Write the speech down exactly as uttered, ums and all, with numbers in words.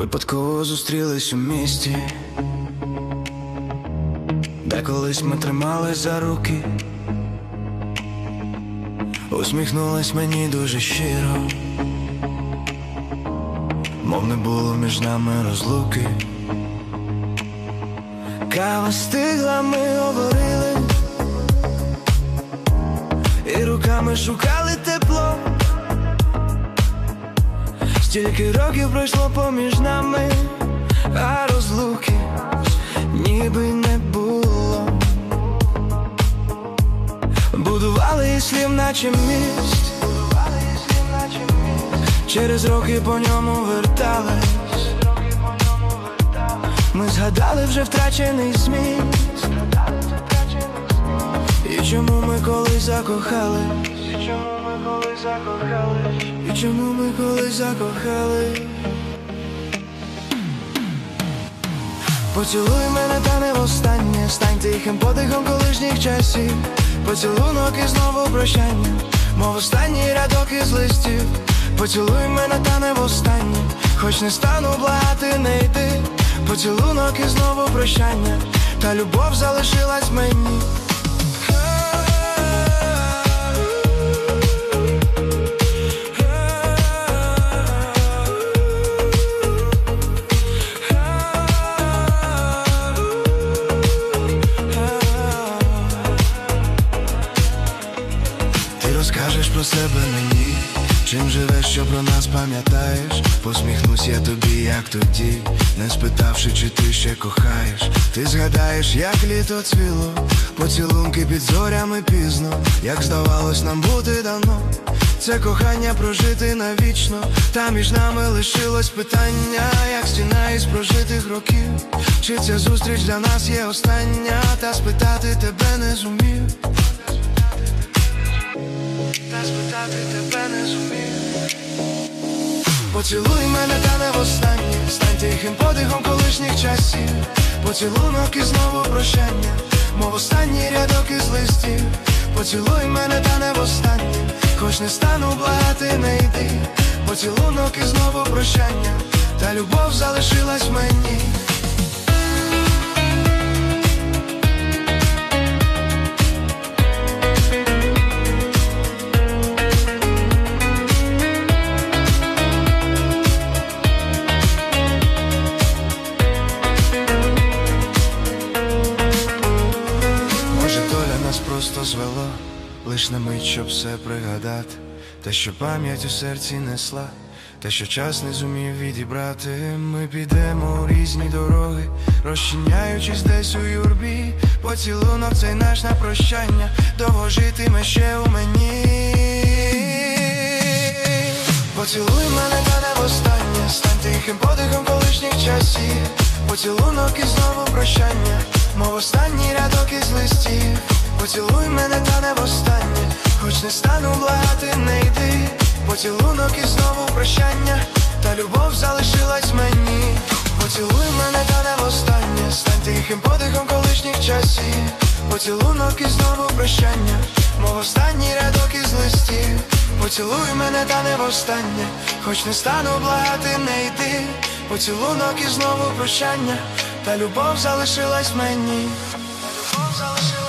Випадково зустрілись у місті, де колись ми тримались за руки. Усміхнулась мені дуже щиро, мов не було між нами розлуки. Кава стигла, ми говорили, і руками шукали тепло. Стільки років пройшло поміж нами, а розлуки ніби не було. Будували із слів, наче міст, через роки по ньому вертались. Ми згадали вже втрачений зміст, і чому ми колись закохались, і чому ми колись закохались, і чому ми колись закохались. Поцілуй мене, та не востаннє, стань тихим подихом колишніх часів. Поцілунок і знову прощання, мов останній рядок із листів. Поцілуй мене, та не востаннє, хоч не стану благати, не йди. Поцілунок і знову прощання, та любов залишилась мені. Розкажеш про себе мені, чим живеш, що про нас пам'ятаєш. Посміхнусь я тобі, як тоді, не спитавши, чи ти ще кохаєш. Ти згадаєш, як літо цвіло, поцілунки під зорями пізно, як здавалось нам бути давно. Це кохання прожити навічно, та між нами лишилось питання, як стіна із прожитих років. Чи ця зустріч для нас є остання, та спитати тебе не зумів. Та спитати тебе не зумів. Поцілуй мене, та не востаннє, стань тихим подихом колишніх часів. Поцілунок і знову прощання, мов останній рядок із листів. Поцілуй мене, та не востаннє, хоч не стану благати, не йди. Поцілунок і знову прощання, та любов залишилась мені. Просто звело, лиш на мить, щоб все пригадати. Те, що пам'ять у серці несла, те, що час не зумів відібрати. Ми підемо у різні дороги, розчиняючись десь у юрбі. Поцілунок цей наш на прощання, довго житиме ще у мені. Поцілуй мене, та не востаннє, стань тихим подихом колишніх часів. Поцілунок і знову прощання, мов останній рядок із листів. Поцілуй мене, та не востаннє, хоч не стану благати, не йди. Поцілунок і знову прощання, та любов залишилась мені. Поцілуй мене, та не востаннє, стань тихим подихом колишніх часів. Поцілунок і знову прощання, мов останній рядок із листів. Поцілуй мене, та не востаннє, хоч не стану благати, не йди. Поцілунок і знову прощання, та любов залишилась мені. Та любов залишилась